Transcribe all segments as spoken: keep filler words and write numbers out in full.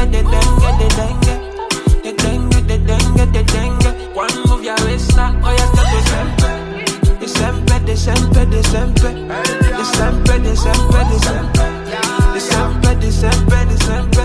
the dengue, the dengue. The dengue, the dengue, the dengue. One move your waist now, oh yeah, start to sempe. The sempe, the sempe, the sempe. The sempe, the sempe, the sempe. The sempe, the sempe, the sempe.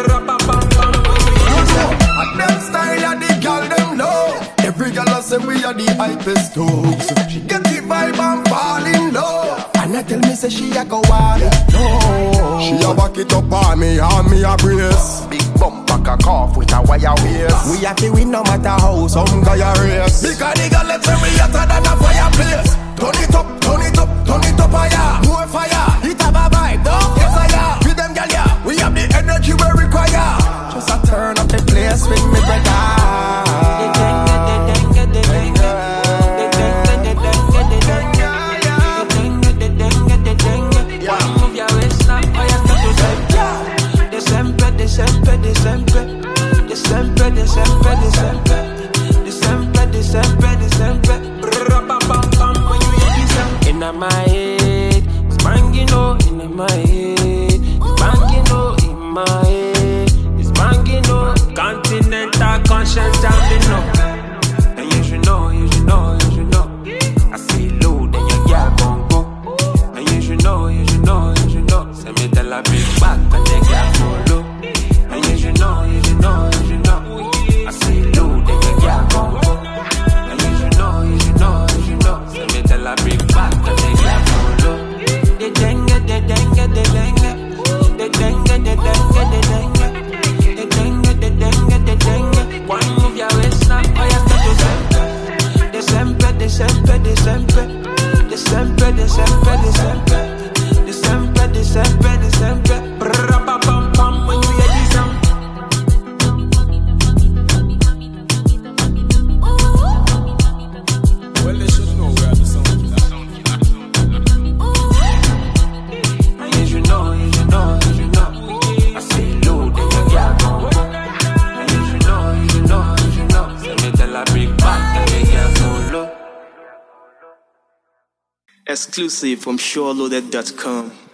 And them style and the girl them know. Every girl I say we are the hypest too. So she get the vibe and fall in love. And I tell me say she a go all it. No, she a back it up on me and me a brace. Big bump back a cough with a wire waist. We a fi win no matter how some guy a race. Because the girl let me hotter than a fireplace. Turn it up, turn it up, turn it up higher. More fire, it have a vibe, don't get fire. With them girl yeah, we have the energy we require. Just a turn up the place with me brother. The dengue, the dengue, the dengue. The dengue, the dengue, the dengue. The dengue, the dengue, the dengue. One move your waist now, oh yeah, start to sempe. The sempe, the sempe, the sempe. The sempe, the sempe, the sempe. The sempe, the sempe, the sempe. Brrrr-bam-bam-bam. When you hear this song inna my head, it's banging oh inna my head, it's banging oh in my head, it's banging oh. Continental conscience jumping up, and you should know, you should know, you should know. I see low, then your girl gon' go, and you should know, you should know, you should know. Send me tell her bring back and they girl follow, and you should know, you should know, you should know. I see low, then your girl gon' go, and you should know, you should know, you should know. Send me tell her bring back and they girl follow. The dengue, the dengue, the dengue, the dengue, the dengue, the dengue. The dengue, the dengue, the dengue. One move your waist now, oh yeah, start to sempe. The sempe, the sempe, the sempe. The sempe, the sempe, the sempe. The sempe, the sempe, the sempe. Brrrr-bam-bam-bam when you hear this sound. Well, they should know where the sound is. And you should know, you should know, you should know. I say low, then your girl gon' go. And you should know, you should know, you should know. Send me tell her bring back and they girl follow. Exclusive from Sure Loaded dot com.